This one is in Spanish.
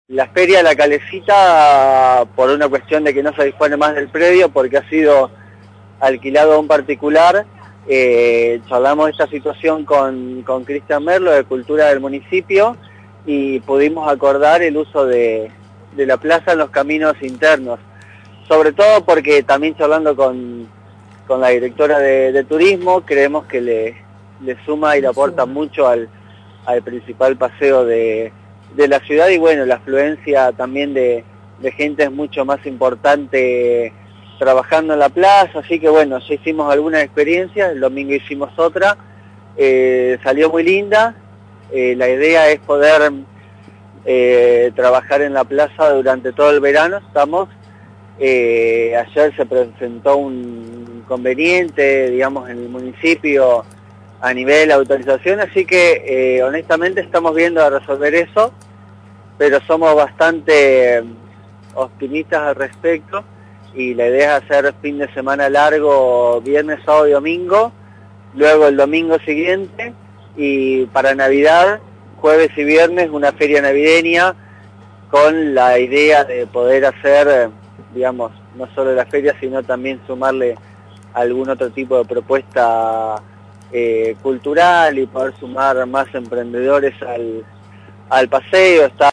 La feria La Calecita, por una cuestión de que no se dispone más del predio, porque ha sido alquilado a un particular, charlamos esta situación con Cristian Merlo de Cultura del municipio y pudimos acordar el uso de la plaza en los caminos internos, sobre todo porque también charlando con la directora de turismo, creemos que le suma y le aporta mucho al principal paseo de la ciudad, y bueno, la afluencia también de gente es mucho más importante trabajando en la plaza, así que bueno, ya hicimos algunas experiencias, el domingo hicimos otra, salió muy linda. La idea es poder trabajar en la plaza durante todo el verano. Ayer se presentó un inconveniente, digamos, en el municipio a nivel de autorización, así que honestamente estamos viendo a resolver eso, pero somos bastante optimistas al respecto, y la idea es hacer fin de semana largo, viernes, sábado y domingo, luego el domingo siguiente, y para Navidad, jueves y viernes, una feria navideña, con la idea de poder hacer, digamos, no solo la feria, sino también sumarle algún otro tipo de propuesta cultural y poder sumar más emprendedores al paseo.